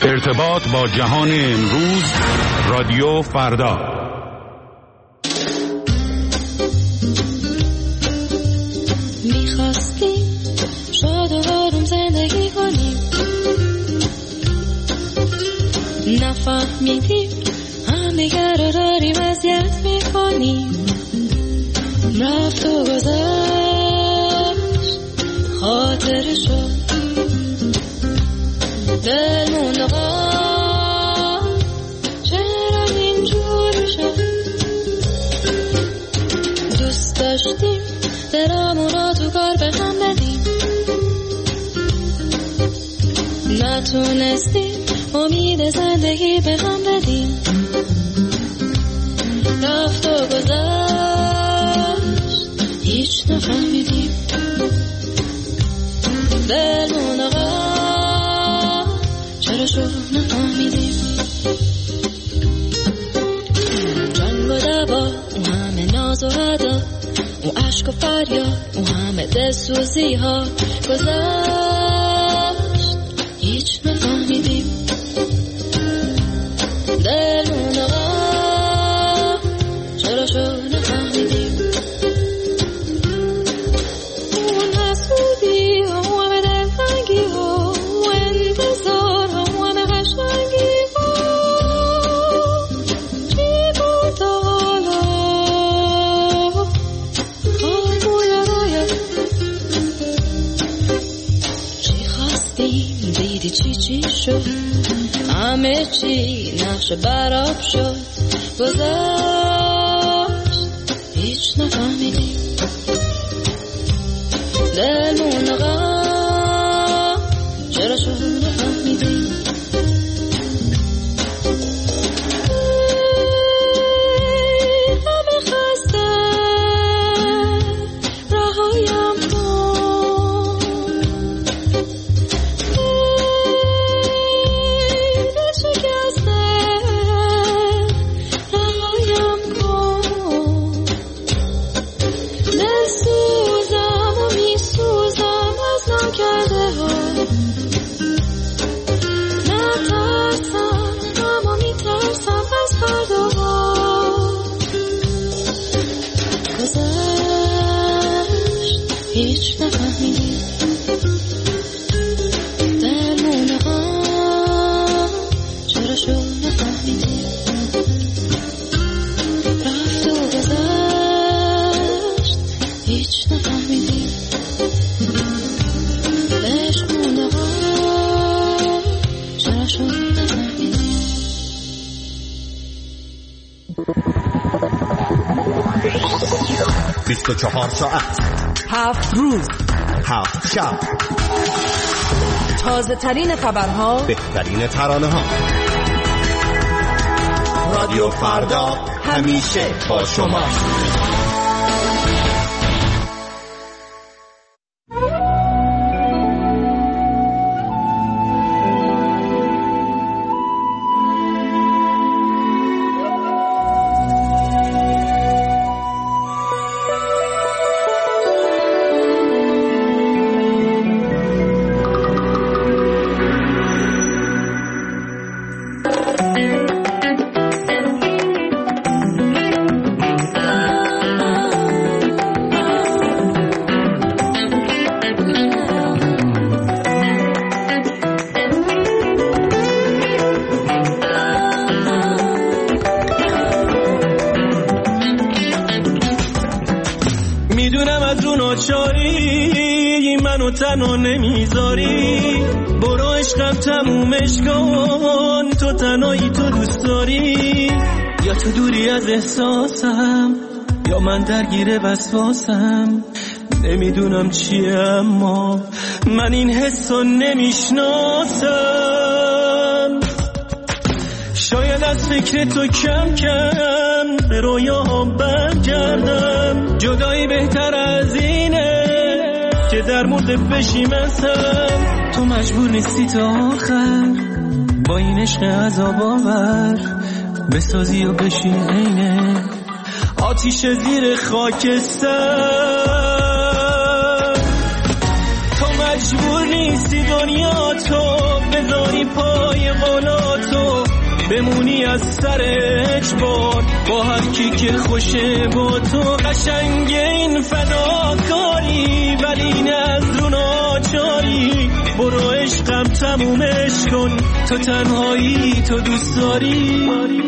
ارتباط با جهان امروز، رادیو فردا. میخواستیم شاد و آروم زندگی کنیم، نفهمیدیم همدیگر رو داریم اذیت میکنیم. رفت و گذشت خاطرشو، دل موند چرا اینجوری شد. دوست داشتیم دلمون رو تو کار به هم بدیم، نتونستیم امید زندگی به هم بدیم. رفت و گذشت هیچ نفهمیدیم، دلمون چرا شو نفهمیدیم. جنگ و دعوا، اون همه ناز و ادا، اون عشق و فریاد، اون همه دلسوزی ها گذشت هیچ نفهمیدیم. دلمون چرا شو نفهمیدیم. اون حسودی ها، اون همه دلتنگی ها، اون انتظار ها، اون همه قشنگی ها، چی بود حالا خاموی راید. چی خواستیم دیدی چی شد، همه چی نقش براب شد، گذشت هیچ نفهمیدیم. دلمون چرا شو نفهمیدیم. همه خسته رهایم کن، دل شکسته رهایم کن. دل سوزم و میسوزم از نکرده ها، نترسم اما میترسم از فرداها. گذشت هیچ نفهمیدیم. دلمون چرا شو نفهمیدیم. رفت و گذشت هیچ نفهمیدیم. عشقمون چرا شو نفهمیدیم. 24 ساعت، 7 روز، 7 شب، تازه ترین خبرها، بهترین ترانه ها. رادیو فردا همیشه با شما. تنو نمیذاری، برو عشقم تمومش کن، تو تنهایی تو دوست داری، یا تو دوری از احساسم یا من درگیر وسواسم. نمیدونم چیه اما من این حسو نمیشناسم. شاید از فکر تو کم کم به رویاهم برگردم. جدایی بهتر از اینه که در مورد بشیم ازم. تو مجبور نیستی تا آخر با این عشق عذاب آور بسازی و بشین عینه آتیش زیر خاکستر. تو مجبور نیستی دنیا تو بذاری پای قول بمونی از سر اجبار با هر کی که خوشه با تو قشنگ این فداکاری ولی نه از رو ناچاری برو عشقم تمومش کن تو تنهایی تو دوست داری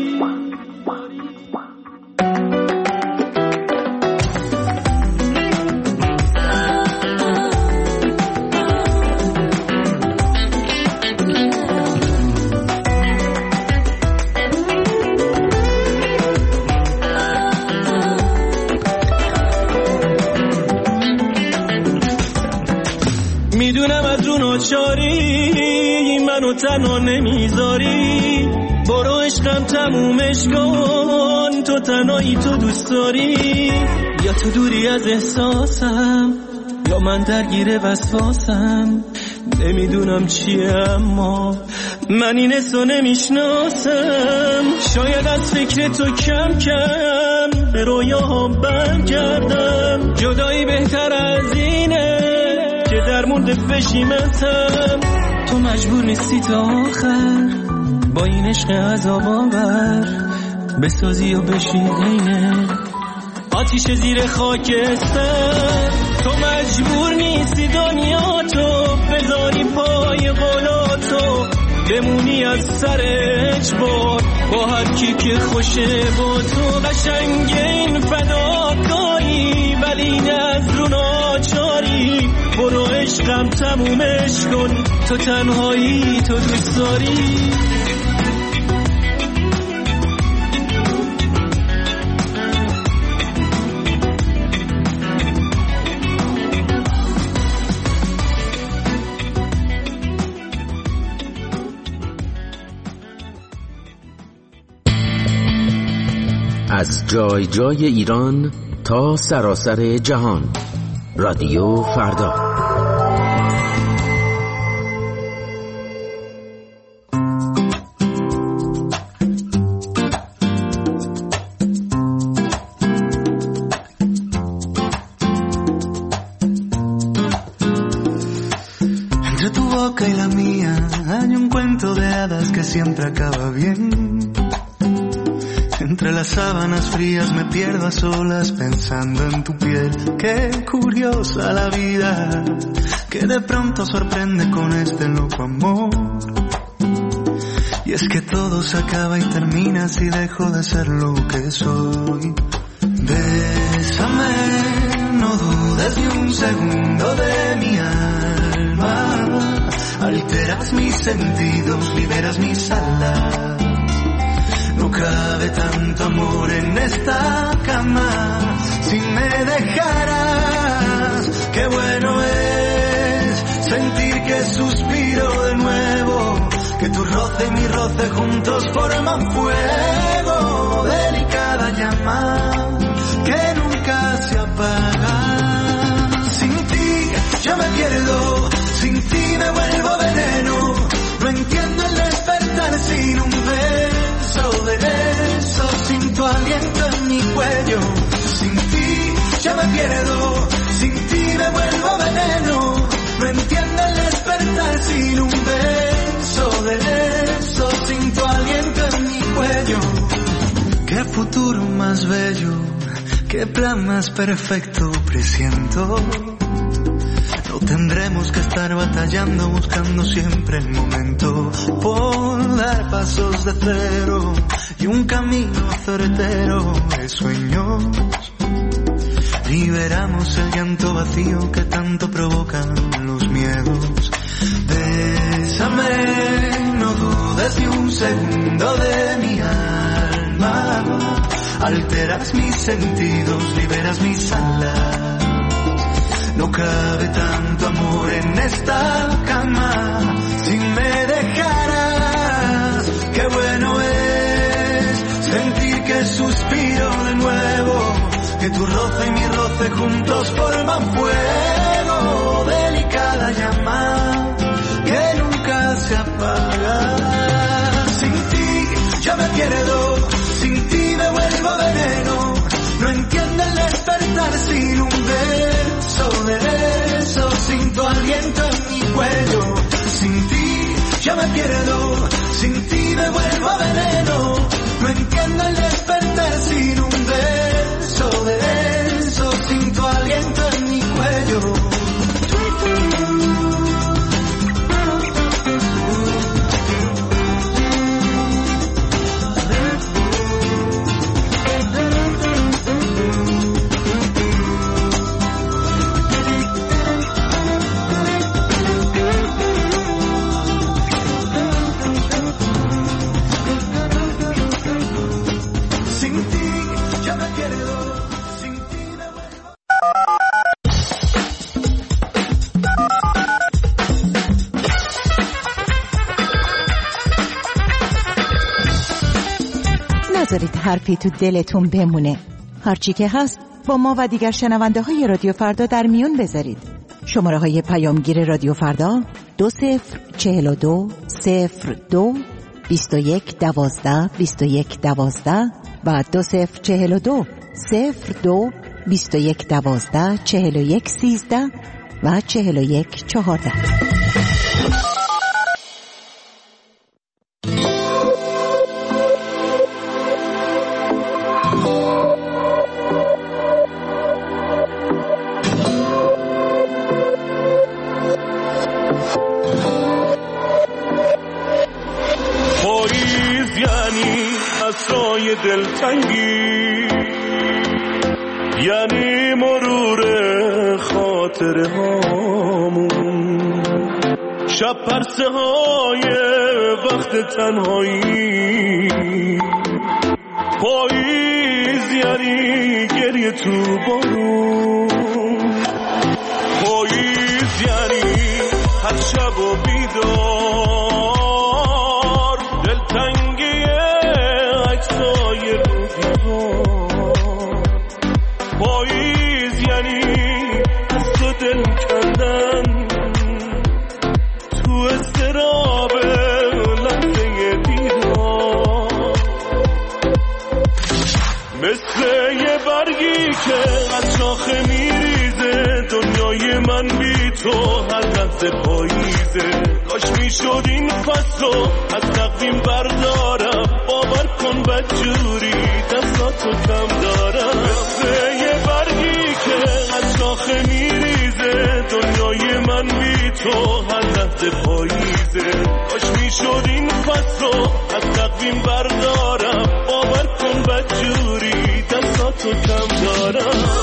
میدونم از اون آچاری منو تنها نمیذاری برو عشقم تمومش کن تو تنهایی تو دوست داری یا تو دوری از احساسم یا من درگیر وسواسم نمیدونم چیه اما من این حسو نمیشناسم شاید از فکر تو کم کم به رویاها برگردم جدایی بهتر از اینه که در مورد بشیمتم تو مجبور نیستی تا آخر با این عشق عذاب آور بسازی و بشی اینه آتیش زیر خاکستر تو مجبور نیستی دنیا تو بذاری پای قولاتو بمونی از سر اجبار با هر کی که خوشه با تو قشنگ این فداکاری ولی نه از رو ناچاری برو عشقم تمومش کن تو تنهایی تو دوست داری از جای جای ایران تا سراسر جهان رادیو فردا Entre tu boca y la mía hay un cuento de hadas que siempre acaba bien. Entre las sábanas frías me pierdo a solas pensando en tu piel. Qué curiosa la vida, que de pronto sorprende con este loco amor. Y es que todo se acaba y termina si dejo de ser lo que soy. Bésame, no dudes ni un segundo de mi alma. Alteras mis sentidos, liberas mis alas. No cabe tanto amor en esta cama. Si me dejaras, qué bueno es sentir que suspiro de nuevo, que tu roce y mi roce juntos forman fuego. Delicada llama que nunca se apaga. Sin ti yo me pierdo, sin ti me vuelvo veneno. No entiendo el despertar sin un beso de eso, sin tu aliento en mi cuello. Sin ti yo me pierdo, sin ti me vuelvo veneno. No entiendo el despertar sin un beso de eso, sin tu aliento en mi cuello. Qué futuro más bello, qué plan más perfecto presiento. No tendremos que estar batallando, buscando siempre el momento por dar pasos de cero y un camino certero de sueños. Liberamos el llanto vacío que tanto provocan los miedos. Bésame, no dudes ni un segundo de mi alma. Alteras mis sentidos, liberas mis alas. No cabe tanto amor en esta cama. Si me dejaras, qué bueno es sentir que suspiro de nuevo, que tu roce y mi roce juntos forman fuego. Delicada llama que nunca se apaga. Sin ti yo me pierdo, sin ti me vuelvo veneno. No entiendo el despertar sin un beso de eso, sin tu aliento en mi cuello. Sin ti yo me pierdo, sin ti me vuelva veneno. No entiendo el despertar sin un beso denso, sin tu aliento en mi cuello. نذارید حرفی تو دلتون بمونه. هرچی که هست با ما و دیگر شنونده های رادیو فردا در میون بذارید. شماره های پیامگیر رادیو فردا 2042 02 21 12 21 12 و 2042 02 21 12 41 13 و 41 14. دلتنگی یعنی مرور خاطره هامون، شب پرسه های وقت تنهایی، پاییز یعنی گریه تو بارون، پاییز یعنی هر شب و بیدار، دلتنگی عکسای روزگار، پاییز یعنی از تو دل کندن تو اضطراب لحظه دیدار، مثل یه برگی که از شاخه میریزه، دنیای من بی تو هر لحظه پاییزه، کاش میشد این فصل از تقویم بردارم، باور کن بدجوری دستاتو کم دارم، مثل یه برگی که از شاخه میریزه، دنیای من بی تو هر لحظه پاییزه، کاش میشد این فصل از تقویم بردارم، باور کن بدجوری دستاتو کم دارم.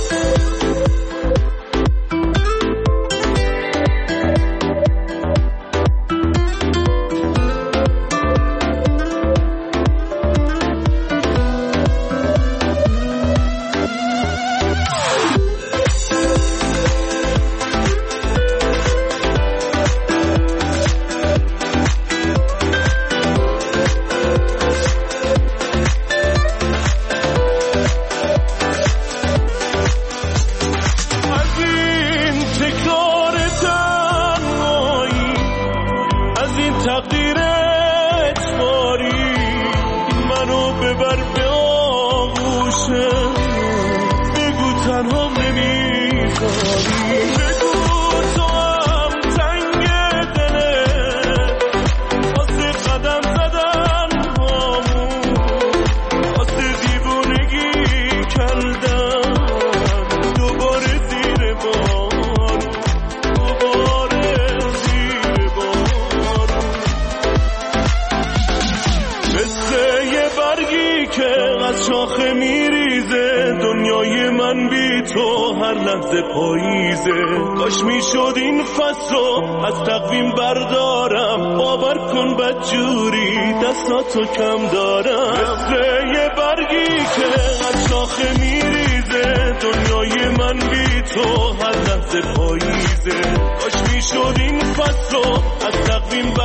پاییزه کاش میشد این فصل از تقویم بردارم، باور کن بدجوری دستاتو کم دارم، مثل یه برگی که از شاخه میریزه، دنیای من بی تو هر لحظه پاییزه، کاش میشد این فصل از تقویم